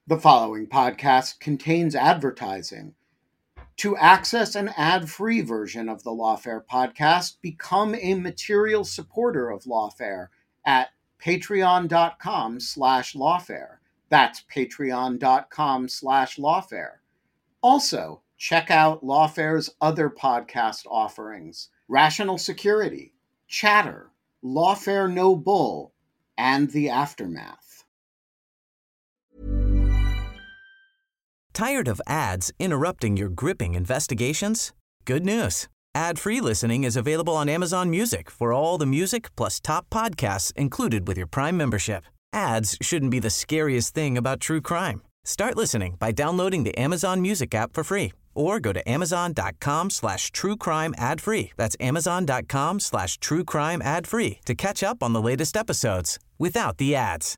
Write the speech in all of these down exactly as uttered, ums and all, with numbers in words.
The following podcast contains advertising. To access an ad-free version of the Lawfare podcast, become a material supporter of Lawfare at patreon.com slash lawfare. That's patreon.com slash lawfare. Also, check out Lawfare's other podcast offerings: Rational Security, Chatter, Lawfare No Bull, and The Aftermath. Tired of ads interrupting your gripping investigations? Good news. Ad-free listening is available on Amazon Music for all the music plus top podcasts included with your Prime membership. Ads shouldn't be the scariest thing about true crime. Start listening by downloading the Amazon Music app for free or go to amazon.com slash true crime ad free. That's amazon.com slash true crime ad free to catch up on the latest episodes without the ads.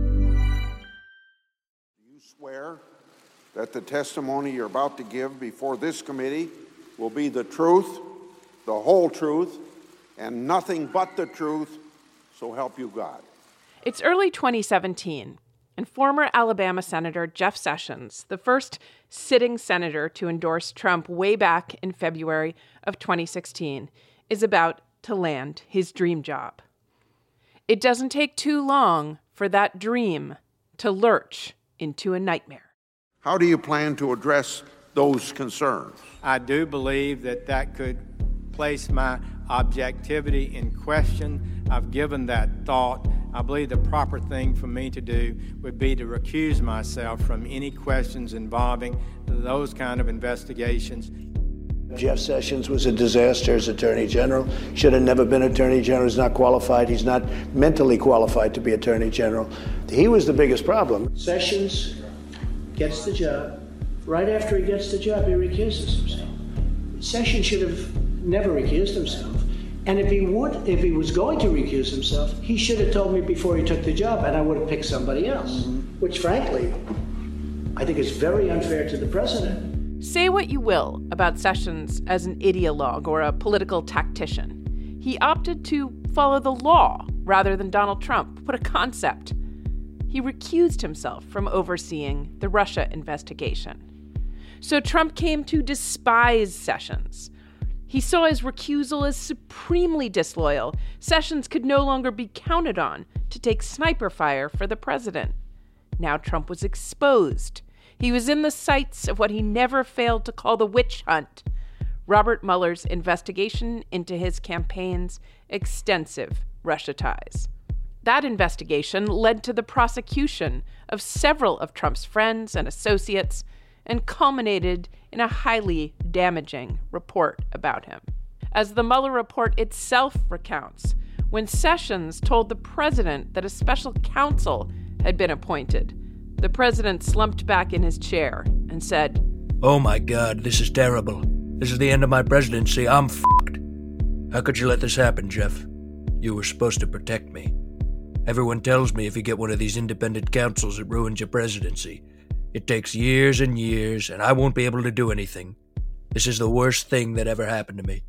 You swear that the testimony you're about to give before this committee will be the truth, the whole truth, and nothing but the truth, so help you God. It's early twenty seventeen, and former Alabama Senator Jeff Sessions, the first sitting senator to endorse Trump way back in February of twenty sixteen, is about to land his dream job. It doesn't take too long for that dream to lurch into a nightmare. How do you plan to address those concerns? I do believe that that could place my objectivity in question. I've given that thought. I believe the proper thing for me to do would be to recuse myself from any questions involving those kind of investigations. Jeff Sessions was a disaster as Attorney General. Should have never been Attorney General. He's not qualified. He's not mentally qualified to be Attorney General. He was the biggest problem. Sessions gets the job. Right after he gets the job, he recuses himself. Sessions should have never recused himself. And if he would, if he was going to recuse himself, he should have told me before he took the job, and I would have picked somebody else, mm-hmm. which frankly, I think is very unfair to the president. Say what you will about Sessions as an ideologue or a political tactician. He opted to follow the law rather than Donald Trump. What a concept. He recused himself from overseeing the Russia investigation. So Trump came to despise Sessions. He saw his recusal as supremely disloyal. Sessions could no longer be counted on to take sniper fire for the president. Now Trump was exposed. He was in the sights of what he never failed to call the witch hunt, Robert Mueller's investigation into his campaign's extensive Russia ties. That investigation led to the prosecution of several of Trump's friends and associates and culminated in a highly damaging report about him. As the Mueller report itself recounts, when Sessions told the president that a special counsel had been appointed, the president slumped back in his chair and said, "Oh my God, this is terrible. This is the end of my presidency. I'm f***ed. How could you let this happen, Jeff? You were supposed to protect me. Everyone tells me if you get one of these independent counsels, it ruins your presidency. It takes years and years, and I won't be able to do anything. This is the worst thing that ever happened to me."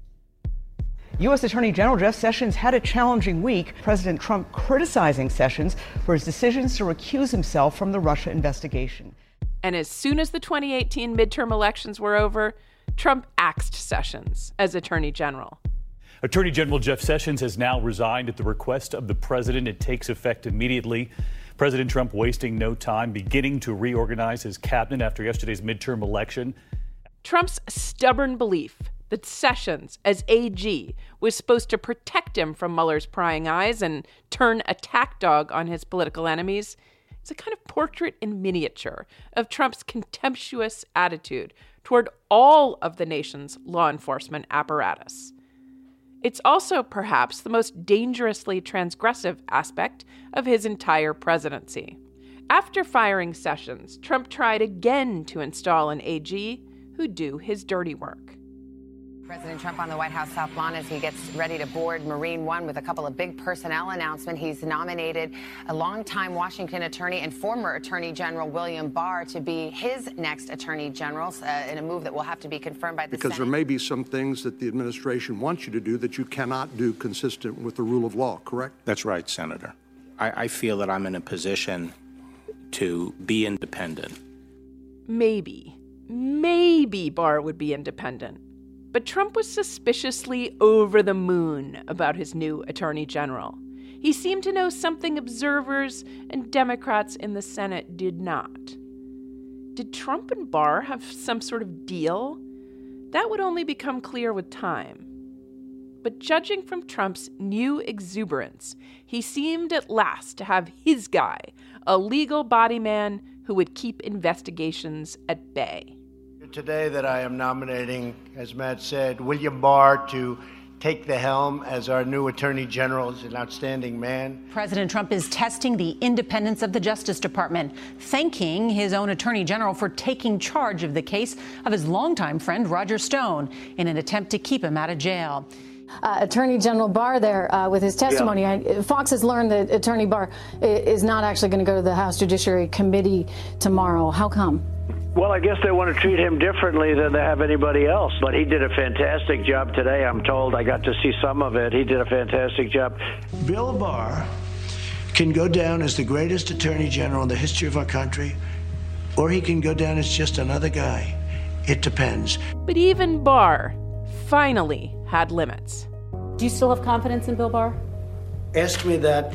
U S Attorney General Jeff Sessions had a challenging week. President Trump criticizing Sessions for his decisions to recuse himself from the Russia investigation. And as soon as the twenty eighteen midterm elections were over, Trump axed Sessions as Attorney General. Attorney General Jeff Sessions has now resigned at the request of the president. It takes effect immediately. President Trump wasting no time, beginning to reorganize his cabinet after yesterday's midterm election. Trump's stubborn belief that Sessions, as A G, was supposed to protect him from Mueller's prying eyes and turn attack dog on his political enemies is a kind of portrait in miniature of Trump's contemptuous attitude toward all of the nation's law enforcement apparatus. It's also perhaps the most dangerously transgressive aspect of his entire presidency. After firing Sessions, Trump tried again to install an A G who'd do his dirty work. President Trump on the White House South Lawn as he gets ready to board Marine One with a couple of big personnel announcements. He's nominated a longtime Washington attorney and former Attorney General William Barr to be his next Attorney General uh, in a move that will have to be confirmed by the Because Senate. there may be some things that the administration wants you to do that you cannot do consistent with the rule of law, correct? That's right, Senator. I, I feel that I'm in a position to be independent. Maybe, maybe Barr would be independent. But Trump was suspiciously over the moon about his new attorney general. He seemed to know something observers and Democrats in the Senate did not. Did Trump and Barr have some sort of deal? That would only become clear with time. But judging from Trump's new exuberance, he seemed at last to have his guy, a legal body man who would keep investigations at bay. Today that I am nominating, as Matt said, William Barr to take the helm as our new Attorney General. He's an outstanding man. President Trump is testing the independence of the Justice Department, thanking his own Attorney General for taking charge of the case of his longtime friend Roger Stone in an attempt to keep him out of jail. Uh, Attorney General Barr there uh, with his testimony. Yeah. I, Fox has learned that Attorney Barr is not actually going to go to the House Judiciary Committee tomorrow. How come? Well, I guess they want to treat him differently than they have anybody else. But he did a fantastic job today, I'm told. I got to see some of it. He did a fantastic job. Bill Barr can go down as the greatest Attorney General in the history of our country, or he can go down as just another guy. It depends. But even Barr finally had limits. Do you still have confidence in Bill Barr? Ask me that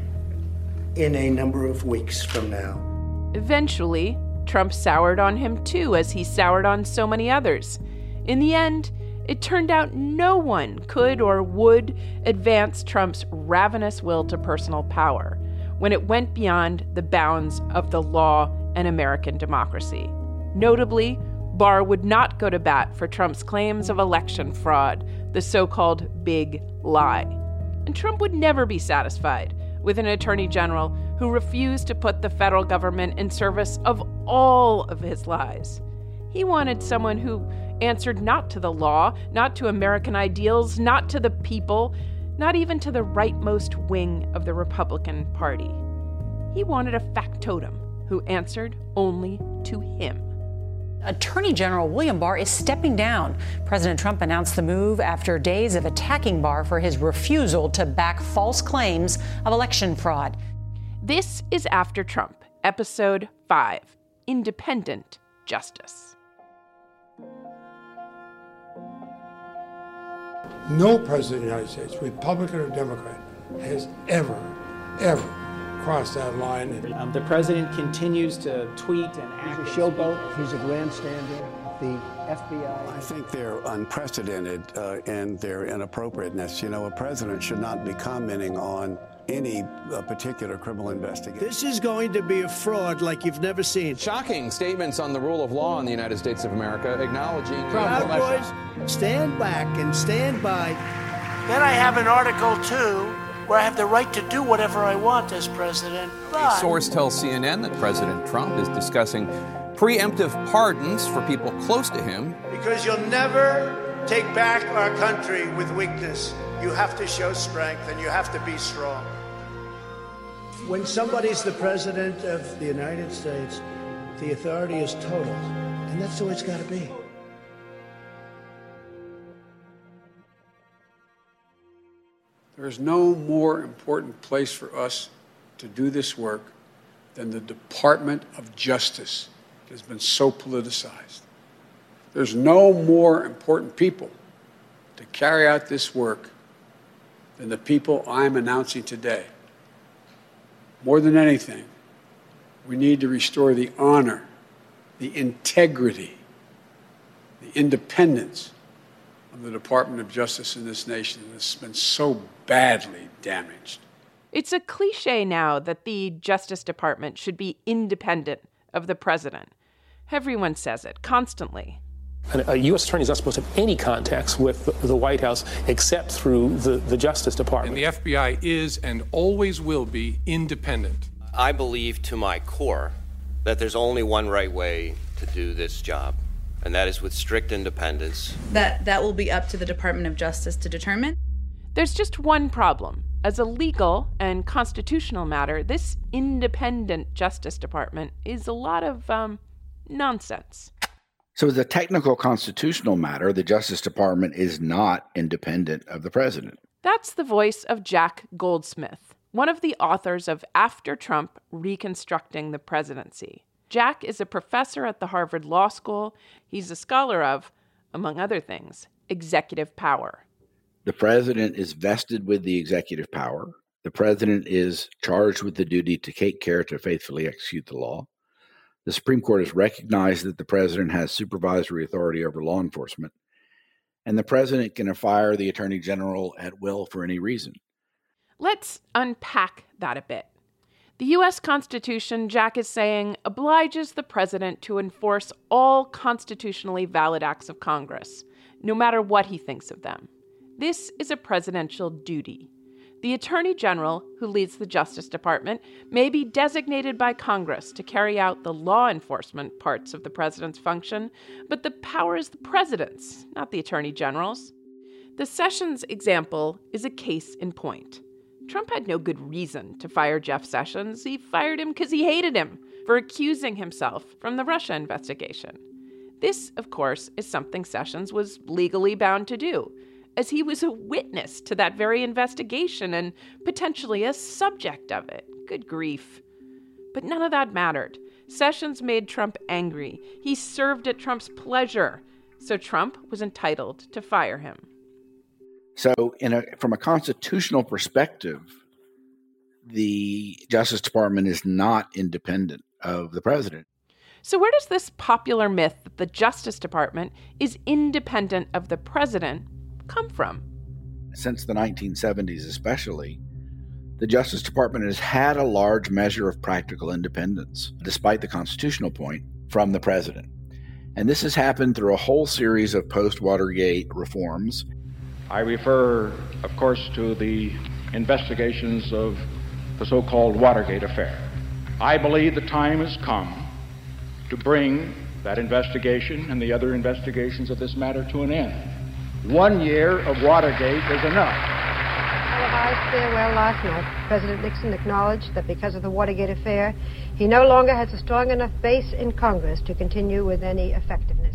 in a number of weeks from now. Eventually, Trump soured on him too, as he soured on so many others. In the end, it turned out no one could or would advance Trump's ravenous will to personal power when it went beyond the bounds of the law and American democracy. Notably, Barr would not go to bat for Trump's claims of election fraud, the so-called big lie. And Trump would never be satisfied with an attorney general who refused to put the federal government in service of all of his lies. He wanted someone who answered not to the law, not to American ideals, not to the people, not even to the rightmost wing of the Republican Party. He wanted a factotum who answered only to him. Attorney General William Barr is stepping down. President Trump announced the move after days of attacking Barr for his refusal to back false claims of election fraud. This is After Trump, Episode five, Independent Justice. No president of the United States, Republican or Democrat, has ever, ever crossed that line. Um, the president continues to tweet and act. He's a showboat. He's a grandstander. The F B I. I think they're unprecedented uh, in their inappropriateness. You know, a president should not be commenting on any uh, particular criminal investigation. This is going to be a fraud like you've never seen. Shocking statements on the rule of law in the United States of America, acknowledging... Proud boys, stand back and stand by. Then I have an Article two where I have the right to do whatever I want as president. But... A source tells C N N that President Trump is discussing preemptive pardons for people close to him. Because you'll never take back our country with weakness. You have to show strength and you have to be strong. When somebody's the president of the United States, the authority is total, and that's the way it's got to be. There is no more important place for us to do this work than the Department of Justice. It has been so politicized. There's no more important people to carry out this work than the people I'm announcing today. More than anything, we need to restore the honor, the integrity, the independence of the Department of Justice in this nation that's been so badly damaged. It's a cliche now that the Justice Department should be independent of the president. Everyone says it constantly. A U S attorney is not supposed to have any contacts with the White House except through the, the Justice Department. And the F B I is and always will be independent. I believe to my core that there's only one right way to do this job, and that is with strict independence. That that will be up to the Department of Justice to determine. There's just one problem. As a legal and constitutional matter, this independent Justice Department is a lot of um, nonsense. So as a technical constitutional matter, the Justice Department is not independent of the president. That's the voice of Jack Goldsmith, one of the authors of After Trump, Reconstructing the Presidency. Jack is a professor at the Harvard Law School. He's a scholar of, among other things, executive power. The president is vested with the executive power. The president is charged with the duty to take care to faithfully execute the law. The Supreme Court has recognized that the president has supervisory authority over law enforcement. And the president can fire the attorney general at will for any reason. Let's unpack that a bit. The U S Constitution, Jack is saying, obliges the president to enforce all constitutionally valid acts of Congress, no matter what he thinks of them. This is a presidential duty. The Attorney General, who leads the Justice Department, may be designated by Congress to carry out the law enforcement parts of the president's function, but the power is the president's, not the Attorney General's. The Sessions example is a case in point. Trump had no good reason to fire Jeff Sessions. He fired him because he hated him for accusing himself from the Russia investigation. This, of course, is something Sessions was legally bound to do, as he was a witness to that very investigation and potentially a subject of it. Good grief. But none of that mattered. Sessions made Trump angry. He served at Trump's pleasure, so Trump was entitled to fire him. So in a, from a constitutional perspective, the Justice Department is not independent of the president. So where does this popular myth that the Justice Department is independent of the president come from? Since the nineteen seventies especially, the Justice Department has had a large measure of practical independence, despite the constitutional point, from the president. And this has happened through a whole series of post-Watergate reforms. I refer, of course, to the investigations of the so-called Watergate affair. I believe the time has come to bring that investigation and the other investigations of this matter to an end. One year of Watergate is enough. Televised farewell last night, President Nixon acknowledged that because of the Watergate affair, he no longer has a strong enough base in Congress to continue with any effectiveness.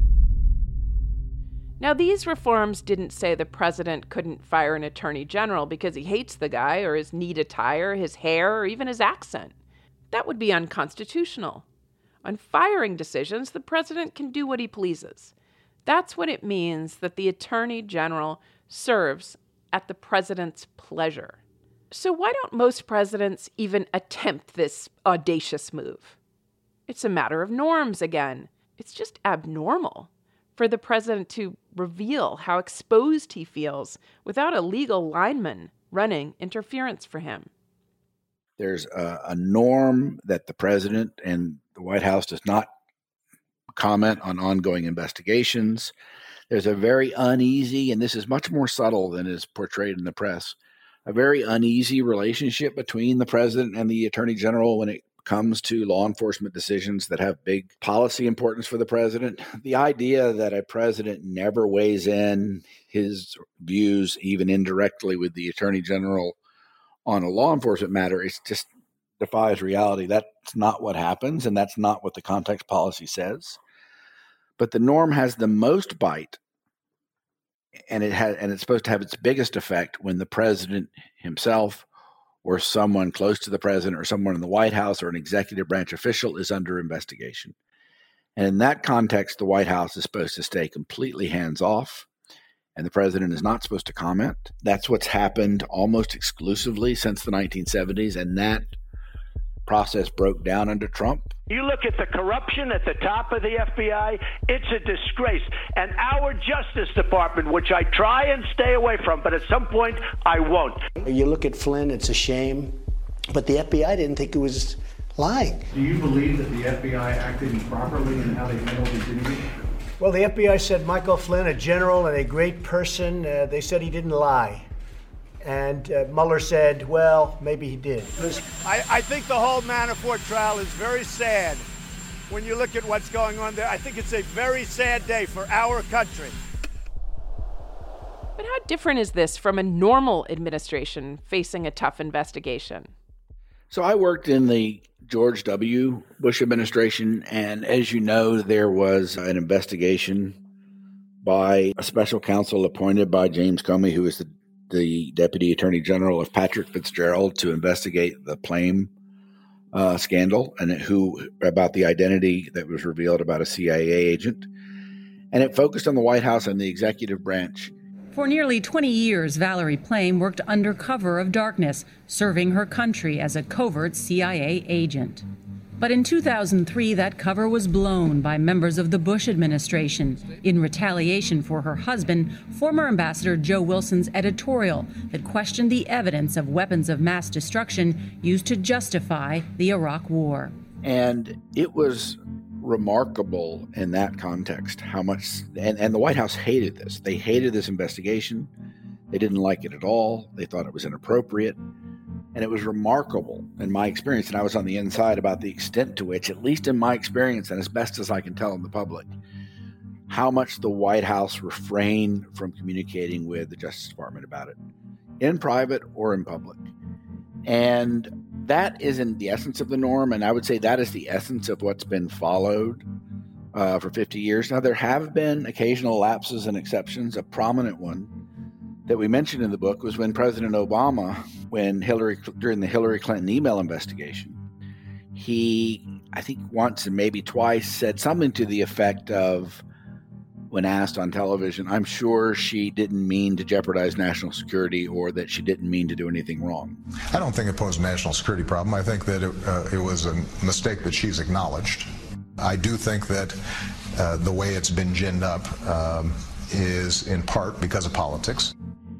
Now, these reforms didn't say the president couldn't fire an attorney general because he hates the guy or his neat attire, his hair, or even his accent. That would be unconstitutional. On firing decisions, the president can do what he pleases. That's what it means that the attorney general serves at the president's pleasure. So why don't most presidents even attempt this audacious move? It's a matter of norms again. It's just abnormal for the president to reveal how exposed he feels without a legal lineman running interference for him. There's a, a norm that the president and the White House does not comment on ongoing investigations. There's a very uneasy, and this is much more subtle than is portrayed in the press, a very uneasy relationship between the president and the attorney general when it comes to law enforcement decisions that have big policy importance for the president. The idea that a president never weighs in his views, even indirectly, with the attorney general on a law enforcement matter, it just defies reality. That's not what happens, and that's not what the context policy says. But the norm has the most bite, and it has, and it's supposed to have its biggest effect when the president himself or someone close to the president or someone in the White House or an executive branch official is under investigation. And in that context, the White House is supposed to stay completely hands-off, and the president is not supposed to comment. That's what's happened almost exclusively since the nineteen seventies, and that process broke down under Trump. You look at the corruption at the top of the F B I, it's a disgrace. And our Justice Department, which I try and stay away from, but at some point I won't. You look at Flynn, it's a shame, but the F B I didn't think it was lying. Do you believe that the F B I acted improperly in how they handled the duty? Well, the F B I said Michael Flynn, a general and a great person, uh, they said he didn't lie. And uh, Mueller said, well, maybe he did. I, I think the whole Manafort trial is very sad when you look at what's going on there. I think it's a very sad day for our country. But how different is this from a normal administration facing a tough investigation? So I worked in the George W. Bush administration, and as you know, there was an investigation by a special counsel appointed by James Comey, who is the the Deputy Attorney General of Patrick Fitzgerald to investigate the Plame uh, scandal and who about the identity that was revealed about a C I A agent. And it focused on the White House and the executive branch. For nearly twenty years, Valerie Plame worked under cover of darkness, serving her country as a covert C I A agent. But in two thousand three, that cover was blown by members of the Bush administration in retaliation for her husband, former Ambassador Joe Wilson's editorial that questioned the evidence of weapons of mass destruction used to justify the Iraq War. And it was remarkable in that context how much, and, and the White House hated this. They hated this investigation. They didn't like it at all. They thought it was inappropriate. And it was remarkable in my experience, and I was on the inside, about the extent to which, at least in my experience, and as best as I can tell in the public, how much the White House refrained from communicating with the Justice Department about it, in private or in public. And that isn't the essence of the norm, and I would say that is the essence of what's been followed uh, for fifty years. Now, there have been occasional lapses and exceptions. A prominent one that we mentioned in the book was when President Obama, when Hillary, during the Hillary Clinton email investigation, he, I think once and maybe twice, said something to the effect of, when asked on television, I'm sure she didn't mean to jeopardize national security or that she didn't mean to do anything wrong. I don't think it posed a national security problem. I think that it, uh, it was a mistake that she's acknowledged. I do think that uh, the way it's been ginned up um, is in part because of politics.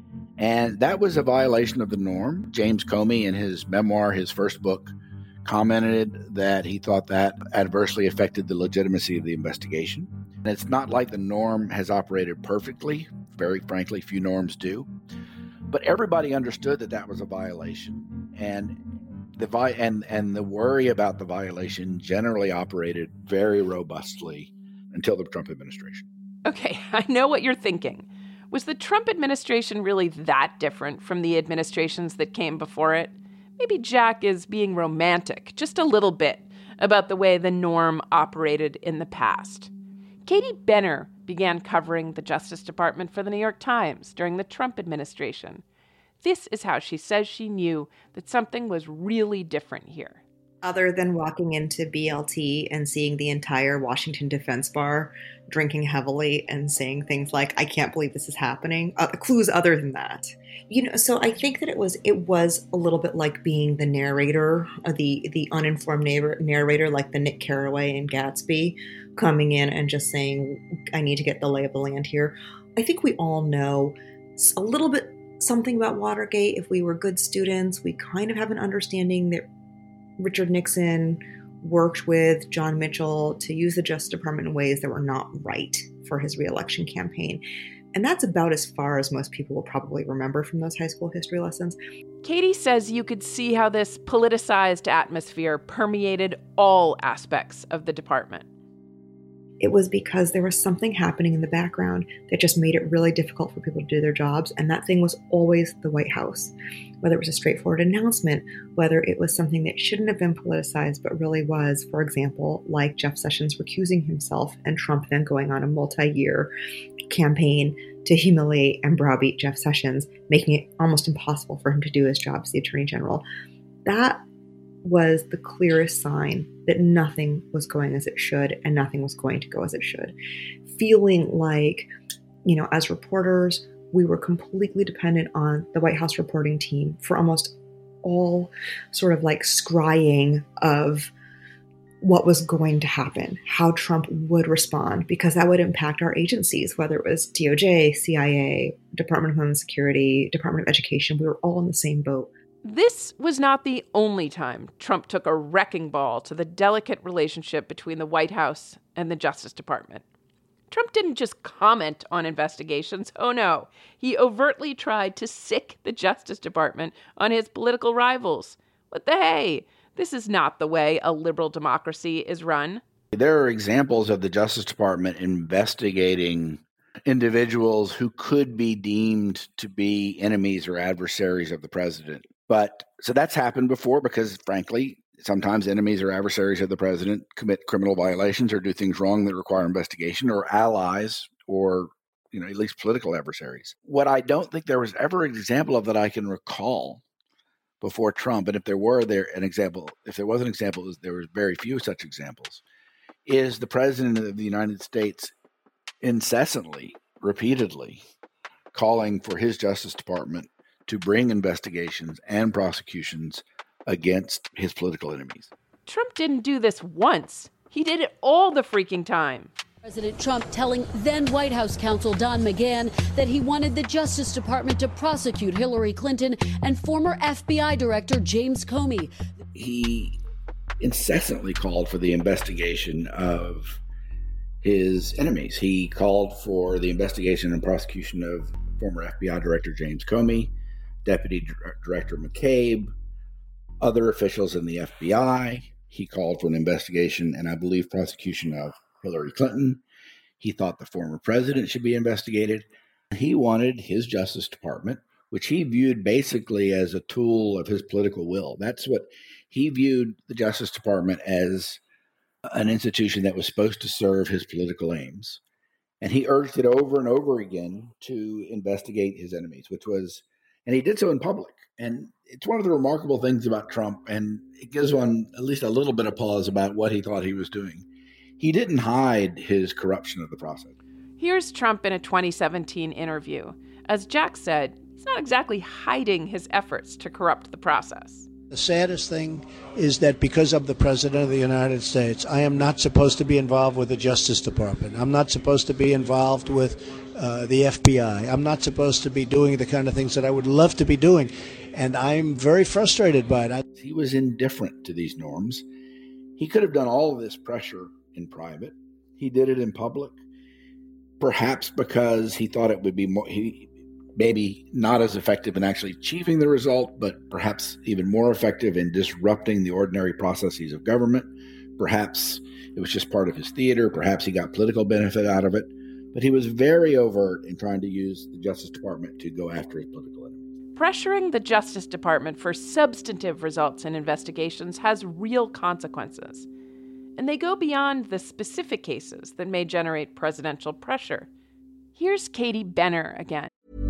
And that was a violation of the norm. James Comey, in his memoir, his first book, commented that he thought that adversely affected the legitimacy of the investigation. And it's not like the norm has operated perfectly. Very frankly, few norms do. But everybody understood that that was a violation. And the vi- and, and the worry about the violation generally operated very robustly until the Trump administration. Okay, I know what you're thinking. Was the Trump administration really that different from the administrations that came before it? Maybe Jack is being romantic, just a little bit, about the way the norm operated in the past. Katie Benner began covering the Justice Department for the New York Times during the Trump administration. This is how she says she knew that something was really different here. Other than walking into B L T and seeing the entire Washington Defense Bar drinking heavily and saying things like, I can't believe this is happening. Uh, clues other than that. You know, so I think that it was it was a little bit like being the narrator, or the, the uninformed narr- narrator, like the Nick Carraway in Gatsby, coming in and just saying, I need to get the lay of the land here. I think we all know a little bit something about Watergate. If we were good students, we kind of have an understanding that Richard Nixon worked with John Mitchell to use the Justice Department in ways that were not right for his reelection campaign. And that's about as far as most people will probably remember from those high school history lessons. Katie says you could see how this politicized atmosphere permeated all aspects of the department. It was because there was something happening in the background that just made it really difficult for people to do their jobs. And that thing was always the White House. Whether it was a straightforward announcement, whether it was something that shouldn't have been politicized, but really was, for example, like Jeff Sessions recusing himself and Trump then going on a multi-year campaign to humiliate and browbeat Jeff Sessions, making it almost impossible for him to do his job as the Attorney General. That was the clearest sign that nothing was going as it should and nothing was going to go as it should. Feeling like, you know, as reporters, we were completely dependent on the White House reporting team for almost all sort of like scrying of what was going to happen, how Trump would respond, because that would impact our agencies, whether it was D O J, C I A, Department of Homeland Security, Department of Education. We were all in the same boat. This was not the only time Trump took a wrecking ball to the delicate relationship between the White House and the Justice Department. Trump didn't just comment on investigations. Oh, no. He overtly tried to sick the Justice Department on his political rivals. What the hey? This is not the way a liberal democracy is run. There are examples of the Justice Department investigating individuals who could be deemed to be enemies or adversaries of the president. But so that's happened before because, frankly, sometimes enemies or adversaries of the president commit criminal violations or do things wrong that require investigation, or allies or you know, at least political adversaries. What I don't think there was ever an example of that I can recall before Trump, and if there were there an example, if there was an example, there were very few such examples, is the President of the United States incessantly, repeatedly calling for his Justice Department to bring investigations and prosecutions against his political enemies. Trump didn't do this once. He did it all the freaking time. President Trump telling then White House counsel Don McGahn that he wanted the Justice Department to prosecute Hillary Clinton and former F B I Director James Comey. He incessantly called for the investigation of his enemies. He called for the investigation and prosecution of former F B I Director James Comey, Deputy Director McCabe, other officials in the F B I. He called for an investigation and I believe prosecution of Hillary Clinton. He thought the former president should be investigated. He wanted his Justice Department, which he viewed basically as a tool of his political will. That's what he viewed the Justice Department as, an institution that was supposed to serve his political aims. And he urged it over and over again to investigate his enemies, which was, and he did so in public. And it's one of the remarkable things about Trump, and it gives one at least a little bit of pause about what he thought he was doing. He didn't hide his corruption of the process. Here's Trump in a twenty seventeen interview. As Jack said, he's not exactly hiding his efforts to corrupt the process. The saddest thing is that because I'm the President of the United States, I am not supposed to be involved with the Justice Department. I'm not supposed to be involved with uh, the F B I. I'm not supposed to be doing the kind of things that I would love to be doing. And I'm very frustrated by it. He was indifferent to these norms. He could have done all of this pressure in private. He did it in public, perhaps because he thought it would be more, he, maybe not as effective in actually achieving the result, but perhaps even more effective in disrupting the ordinary processes of government. Perhaps it was just part of his theater. Perhaps he got political benefit out of it. But he was very overt in trying to use the Justice Department to go after his political enemies. Pressuring the Justice Department for substantive results in investigations has real consequences. And they go beyond the specific cases that may generate presidential pressure. Here's Katie Benner again.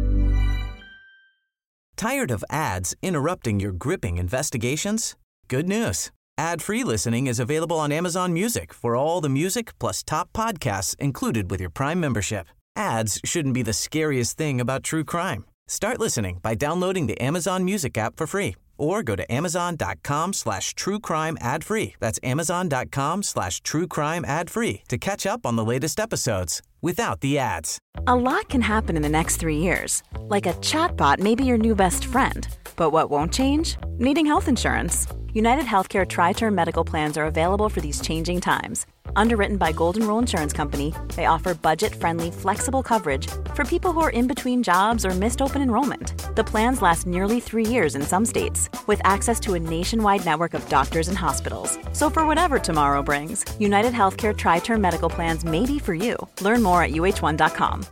Tired of ads interrupting your gripping investigations? Good news. Ad-free listening is available on Amazon Music for all the music plus top podcasts included with your Prime membership. Ads shouldn't be the scariest thing about true crime. Start listening by downloading the Amazon Music app for free or go to amazon.com slash true crime ad free. That's amazon.com slash true crime ad free to catch up on the latest episodes without the ads. A lot can happen in the next three years. Like a chatbot may be your new best friend. But what won't change? Needing health insurance. United Healthcare Tri-Term Medical Plans are available for these changing times. Underwritten by Golden Rule Insurance Company, they offer budget-friendly, flexible coverage for people who are in between jobs or missed open enrollment. The plans last nearly three years in some states, with access to a nationwide network of doctors and hospitals. So for whatever tomorrow brings, United Healthcare Tri-Term Medical Plans may be for you. Learn more at U H one dot com.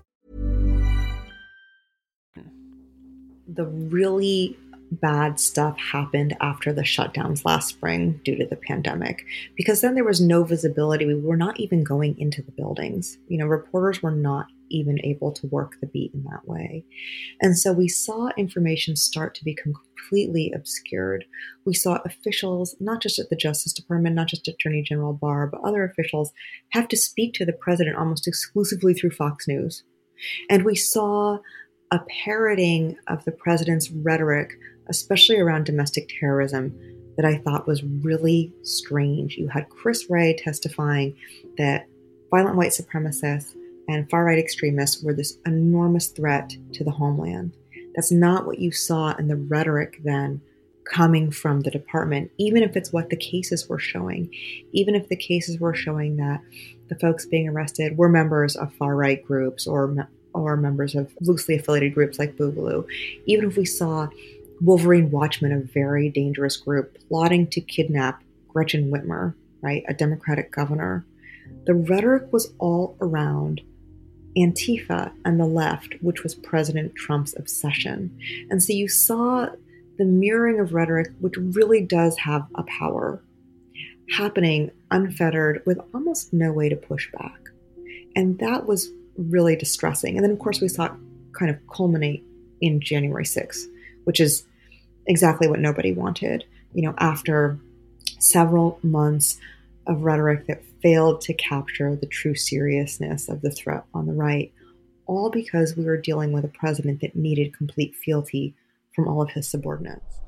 The really bad stuff happened after the shutdowns last spring due to the pandemic, because then there was no visibility. We were not even going into the buildings. You know, reporters were not even able to work the beat in that way. And so we saw information start to become completely obscured. We saw officials, not just at the Justice Department, not just Attorney General Barr, but other officials have to speak to the president almost exclusively through Fox News. And we saw a parroting of the president's rhetoric, especially around domestic terrorism, that I thought was really strange. You had Chris Wray testifying that violent white supremacists and far-right extremists were this enormous threat to the homeland. That's not what you saw in the rhetoric then coming from the department, even if it's what the cases were showing. Even if the cases were showing that the folks being arrested were members of far-right groups or, or members of loosely affiliated groups like Boogaloo. Even if we saw Wolverine Watchmen, a very dangerous group, plotting to kidnap Gretchen Whitmer, right, a Democratic governor. The rhetoric was all around Antifa and the left, which was President Trump's obsession. And so you saw the mirroring of rhetoric, which really does have a power, happening unfettered with almost no way to push back. And that was really distressing. And then, of course, we saw it kind of culminate in January sixth, which is exactly what nobody wanted. You know, after several months of rhetoric that failed to capture the true seriousness of the threat on the right, all because we were dealing with a president that needed complete fealty from all of his subordinates.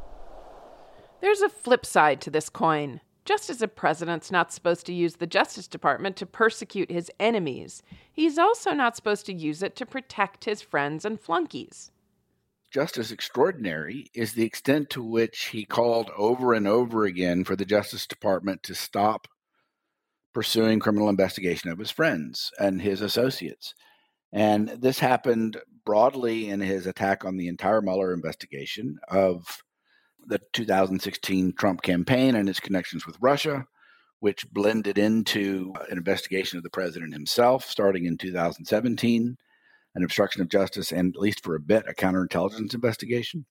There's a flip side to this coin. Just as a president's not supposed to use the Justice Department to persecute his enemies, he's also not supposed to use it to protect his friends and flunkies. Just as extraordinary is the extent to which he called over and over again for the Justice Department to stop pursuing criminal investigation of his friends and his associates. And this happened broadly in his attack on the entire Mueller investigation of the two thousand sixteen Trump campaign and its connections with Russia, which blended into an investigation of the president himself starting in two thousand seventeen, an obstruction of justice, and at least for a bit, a counterintelligence investigation.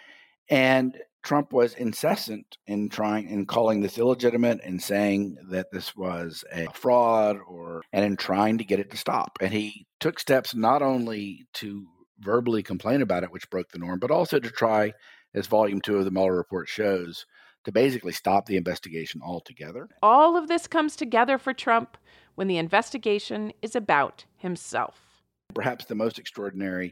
And Trump was incessant in trying in calling this illegitimate and saying that this was a fraud, or and in trying to get it to stop. And he took steps not only to verbally complain about it, which broke the norm, but also to try, as volume two of the Mueller report shows, to basically stop the investigation altogether. All of this comes together for Trump when the investigation is about himself. Perhaps the most extraordinary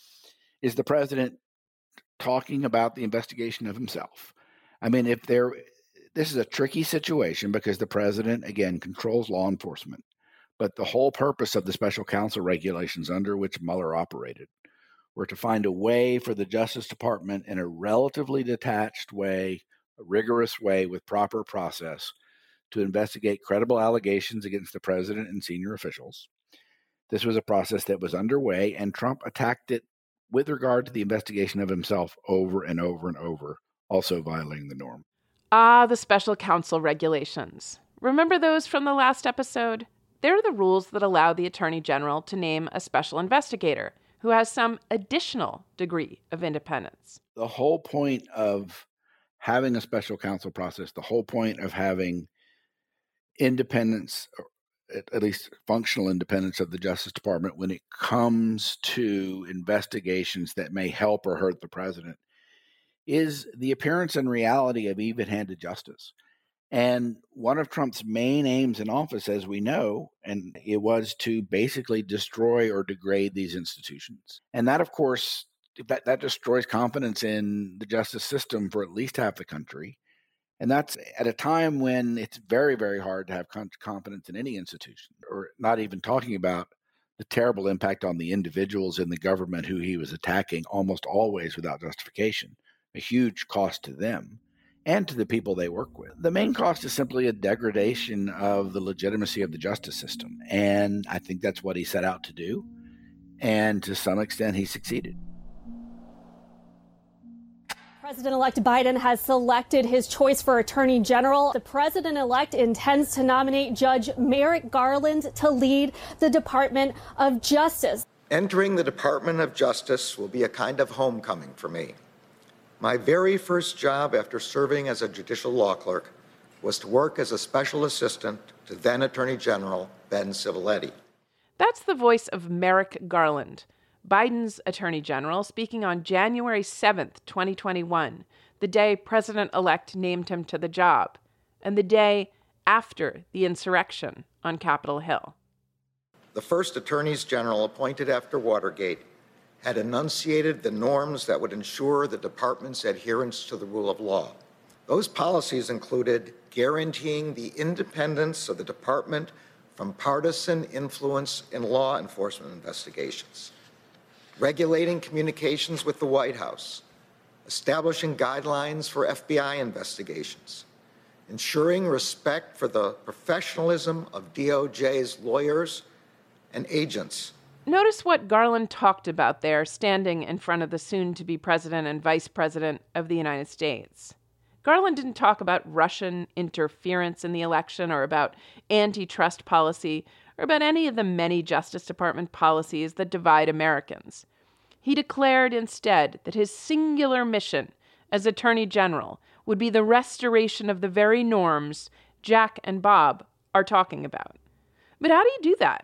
is the president talking about the investigation of himself. I mean, if there, this is a tricky situation because the president, again, controls law enforcement. But the whole purpose of the special counsel regulations under which Mueller operated were to find a way for the Justice Department in a relatively detached way, a rigorous way with proper process, to investigate credible allegations against the president and senior officials. This was a process that was underway, and Trump attacked it with regard to the investigation of himself over and over and over, also violating the norm. Ah, the special counsel regulations. Remember those from the last episode? They're the rules that allow the Attorney General to name a special investigator who has some additional degree of independence. The whole point of having a special counsel process, the whole point of having independence, or at least functional independence of the Justice Department when it comes to investigations that may help or hurt the president, is the appearance and reality of even-handed justice. And one of Trump's main aims in office, as we know, and it was to basically destroy or degrade these institutions. And that, of course, that, that destroys confidence in the justice system for at least half the country. And that's at a time when it's very, very hard to have confidence in any institution, or not even talking about the terrible impact on the individuals in the government who he was attacking almost always without justification, a huge cost to them and to the people they work with. The main cost is simply a degradation of the legitimacy of the justice system. And I think that's what he set out to do. And to some extent, he succeeded. President-elect Biden has selected his choice for Attorney General. The president-elect intends to nominate Judge Merrick Garland to lead the Department of Justice. Entering the Department of Justice will be a kind of homecoming for me. My very first job after serving as a judicial law clerk was to work as a special assistant to then Attorney General Ben Civiletti. That's the voice of Merrick Garland, Biden's Attorney General, speaking on January seventh, twenty twenty-one, the day President-elect named him to the job, and the day after the insurrection on Capitol Hill. The first attorneys general appointed after Watergate had enunciated the norms that would ensure the department's adherence to the rule of law. Those policies included guaranteeing the independence of the department from partisan influence in law enforcement investigations, regulating communications with the White House, establishing guidelines for F B I investigations, ensuring respect for the professionalism of D O J's lawyers and agents. Notice what Garland talked about there, standing in front of the soon-to-be president and vice president of the United States. Garland didn't talk about Russian interference in the election or about antitrust policy or about any of the many Justice Department policies that divide Americans. He declared instead that his singular mission as Attorney General would be the restoration of the very norms Jack and Bob are talking about. But how do you do that?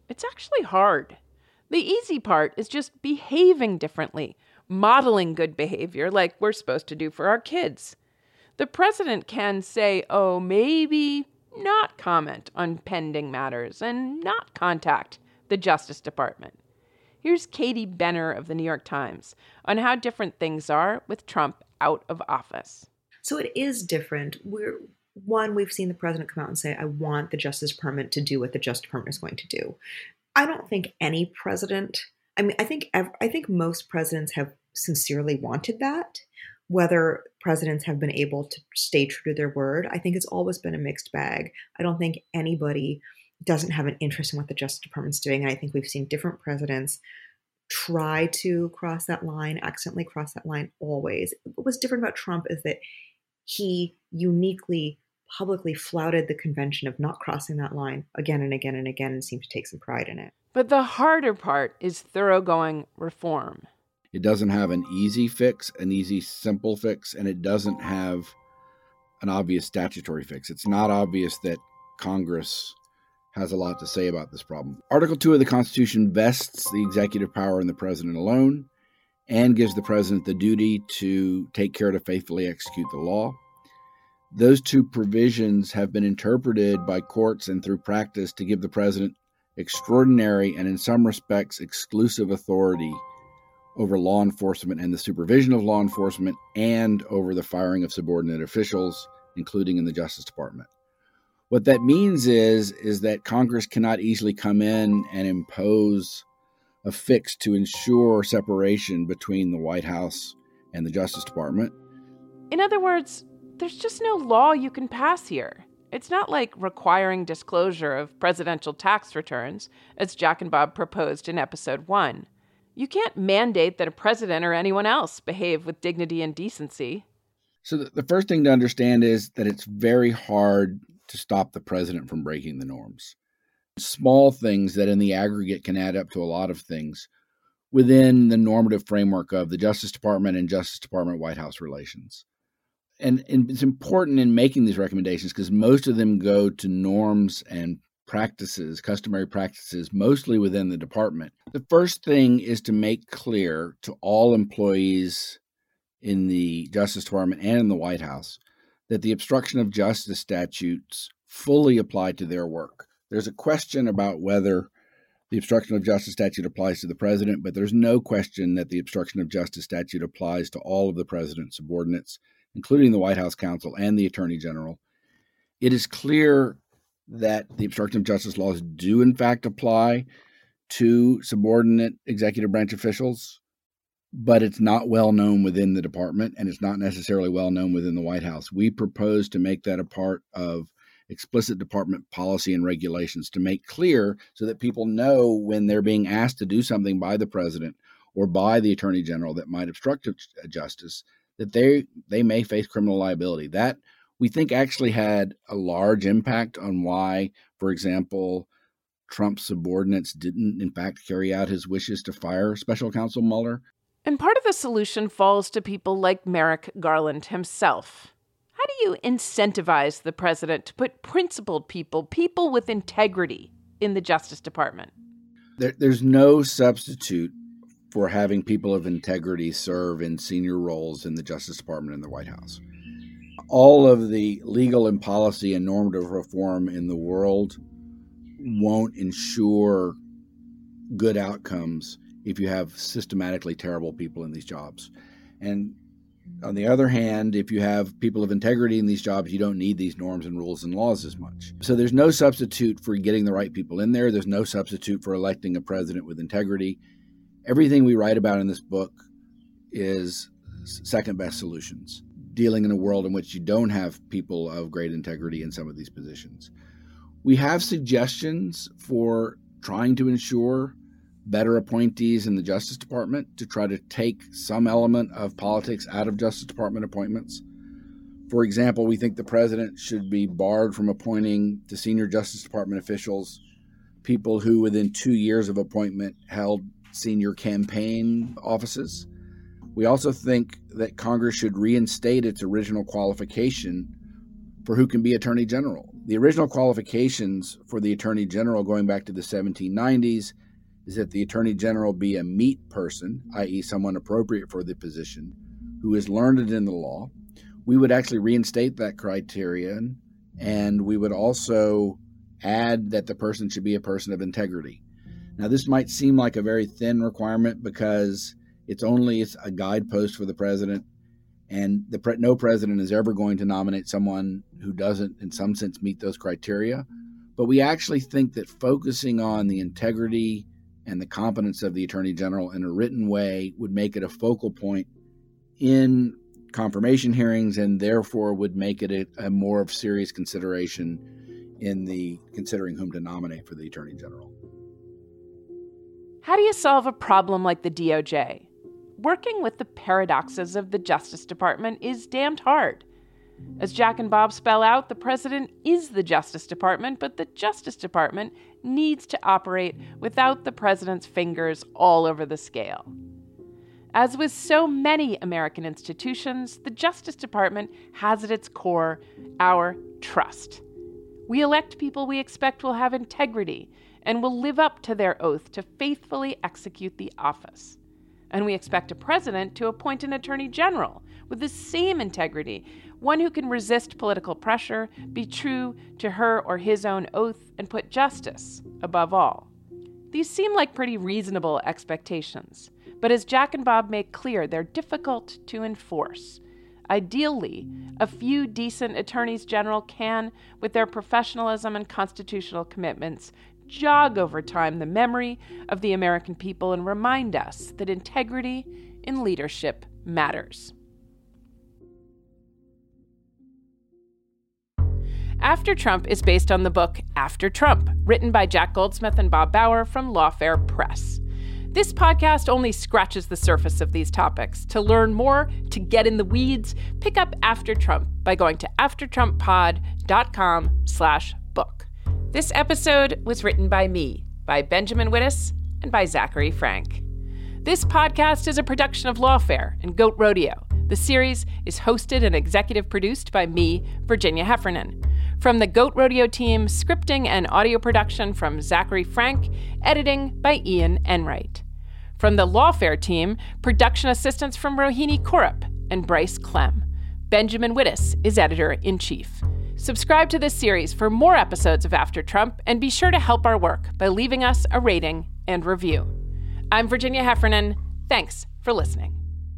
It's actually hard. The easy part is just behaving differently, modeling good behavior like we're supposed to do for our kids. The president can say, oh, maybe not comment on pending matters and not contact the Justice Department. Here's Katie Benner of the New York Times on how different things are with Trump out of office. So it is different. We're One, we've seen the president come out and say, I want the Justice Department to do what the Justice Department is going to do. I don't think any president, I mean, I think I think most presidents have sincerely wanted that. Whether presidents have been able to stay true to their word, I think it's always been a mixed bag. I don't think anybody doesn't have an interest in what the Justice Department's doing. And I think we've seen different presidents try to cross that line, accidentally cross that line always. What was different about Trump is that he uniquely publicly flouted the convention of not crossing that line again and again and again and seemed to take some pride in it. But the harder part is thoroughgoing reform. It doesn't have an easy fix, an easy, simple fix, and it doesn't have an obvious statutory fix. It's not obvious that Congress has a lot to say about this problem. Article two of the Constitution vests the executive power in the president alone and gives the president the duty to take care to faithfully execute the law. Those two provisions have been interpreted by courts and through practice to give the president extraordinary and, in some respects, exclusive authority over law enforcement and the supervision of law enforcement and over the firing of subordinate officials, including in the Justice Department. What that means is, is that Congress cannot easily come in and impose a fix to ensure separation between the White House and the Justice Department. In other words, there's just no law you can pass here. It's not like requiring disclosure of presidential tax returns, as Jack and Bob proposed in episode one. You can't mandate that a president or anyone else behave with dignity and decency. So the first thing to understand is that it's very hard to stop the president from breaking the norms. Small things that in the aggregate can add up to a lot of things within the normative framework of the Justice Department and Justice Department-White House relations. And, and it's important in making these recommendations because most of them go to norms and practices, customary practices, mostly within the department. The first thing is to make clear to all employees in the Justice Department and in the White House that the obstruction of justice statutes fully apply to their work. There's a question about whether the obstruction of justice statute applies to the president, but there's no question that the obstruction of justice statute applies to all of the president's subordinates, including the White House counsel and the Attorney General. It is clear that the obstruction of justice laws do, in fact, apply to subordinate executive branch officials, but it's not well known within the department, and it's not necessarily well known within the White House. We propose to make that a part of explicit department policy and regulations to make clear so that people know when they're being asked to do something by the president or by the Attorney General that might obstruct justice, that they they may face criminal liability. That, we think, actually had a large impact on why, for example, Trump's subordinates didn't, in fact, carry out his wishes to fire Special Counsel Mueller. And part of the solution falls to people like Merrick Garland himself. How do you incentivize the president to put principled people, people with integrity, in the Justice Department? There, there's no substitute for having people of integrity serve in senior roles in the Justice Department and the White House. All of the legal and policy and normative reform in the world won't ensure good outcomes if you have systematically terrible people in these jobs. And on the other hand, if you have people of integrity in these jobs, you don't need these norms and rules and laws as much. So there's no substitute for getting the right people in there. There's no substitute for electing a president with integrity. Everything we write about in this book is second best solutions, dealing in a world in which you don't have people of great integrity in some of these positions. We have suggestions for trying to ensure better appointees in the Justice Department to try to take some element of politics out of Justice Department appointments. For example, we think the president should be barred from appointing to senior Justice Department officials people who within two years of appointment held senior campaign offices. We also think that Congress should reinstate its original qualification for who can be Attorney General. the original qualifications for the Attorney General going back to the seventeen nineties is that the Attorney General be a meet person, that is someone appropriate for the position, who is learned in the law. We would actually reinstate that criterion, and we would also add that the person should be a person of integrity. Now, this might seem like a very thin requirement because it's only a guidepost for the president, and the pre- no president is ever going to nominate someone who doesn't, in some sense, meet those criteria. But we actually think that focusing on the integrity and the competence of the Attorney General in a written way would make it a focal point in confirmation hearings, and therefore would make it a, a more of serious consideration in the considering whom to nominate for the Attorney General. How do you solve a problem like the D O J? Working with the paradoxes of the Justice Department is damned hard. As Jack and Bob spell out, the president is the Justice Department, but the Justice Department needs to operate without the president's fingers all over the scale. As with so many American institutions, the Justice Department has at its core our trust. We elect people we expect will have integrity and will live up to their oath to faithfully execute the office. And we expect a president to appoint an attorney general with the same integrity, one who can resist political pressure, be true to her or his own oath, and put justice above all. These seem like pretty reasonable expectations, but as Jack and Bob make clear, they're difficult to enforce. Ideally, a few decent attorneys general can, with their professionalism and constitutional commitments, jog over time the memory of the American people and remind us that integrity in leadership matters. After Trump is based on the book After Trump, written by Jack Goldsmith and Bob Bauer from Lawfare Press. This podcast only scratches the surface of these topics. To learn more, to get in the weeds, pick up After Trump by going to aftertrumppod.com slash book. This episode was written by me, by Benjamin Wittes, and by Zachary Frank. This podcast is a production of Lawfare and Goat Rodeo. The series is hosted and executive produced by me, Virginia Heffernan. From the Goat Rodeo team, scripting and audio production from Zachary Frank, editing by Ian Enright. From the Lawfare team, production assistance from Rohini Korup and Bryce Clem. Benjamin Wittes is editor-in-chief. Subscribe to this series for more episodes of After Trump, and be sure to help our work by leaving us a rating and review. I'm Virginia Heffernan. Thanks for listening.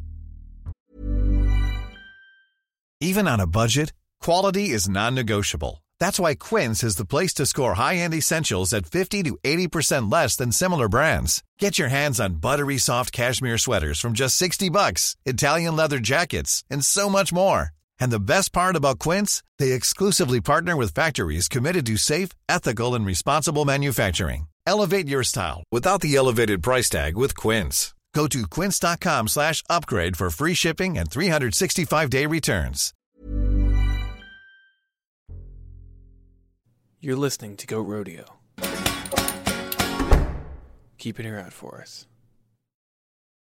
Even on a budget, quality is non-negotiable. That's why Quince is the place to score high-end essentials at fifty to eighty percent less than similar brands. Get your hands on buttery soft cashmere sweaters from just sixty bucks, Italian leather jackets, and so much more. And the best part about Quince, they exclusively partner with factories committed to safe, ethical, and responsible manufacturing. Elevate your style without the elevated price tag with Quince. Go to quince.com slash upgrade for free shipping and three sixty-five day returns. You're listening to Goat Rodeo. Keep an ear out for us.